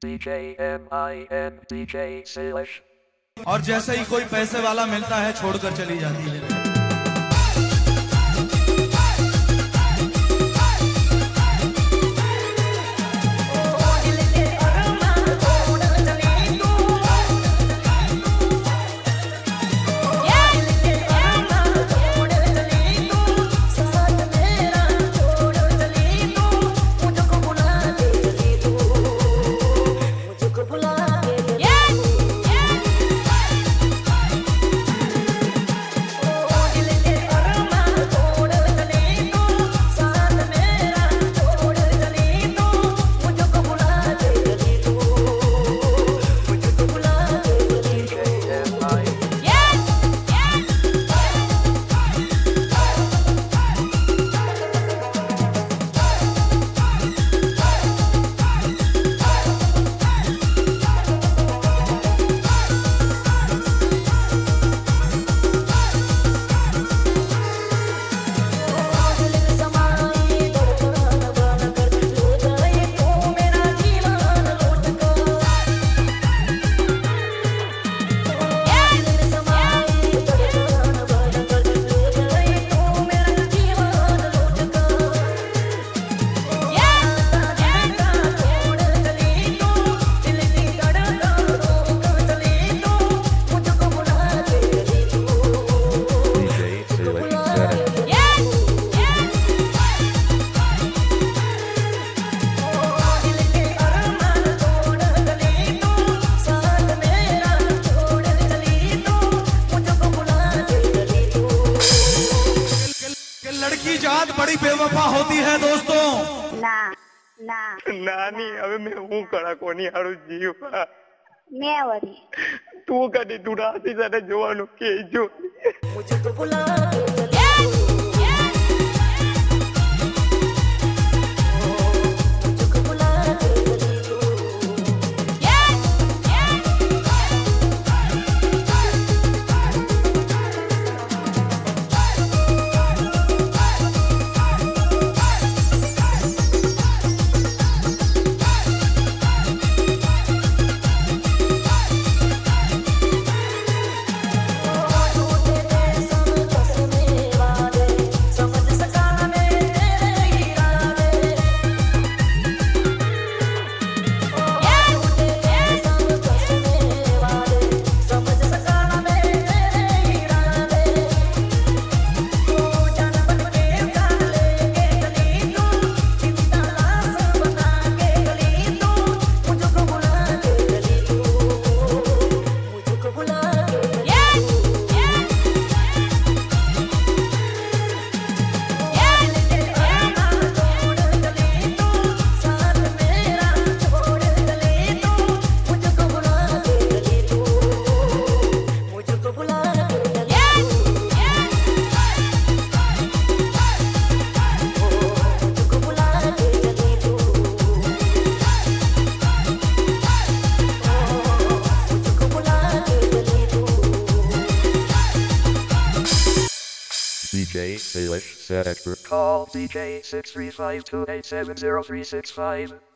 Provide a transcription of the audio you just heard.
DJ MIN DJ Salish। और जैसे ही कोई पैसे वाला मिलता है छोड़कर चली जाती है। लड़की जात बड़ी बेवफा होती है दोस्तों। ना ना नानी હવે મેં હું કરા કોની હારું જીવા मैं वरी તું કદી તું રાતી સાથે જોવાનું કેજો मुझे तो बुला DJ Salish set expert. Call DJ 635287035.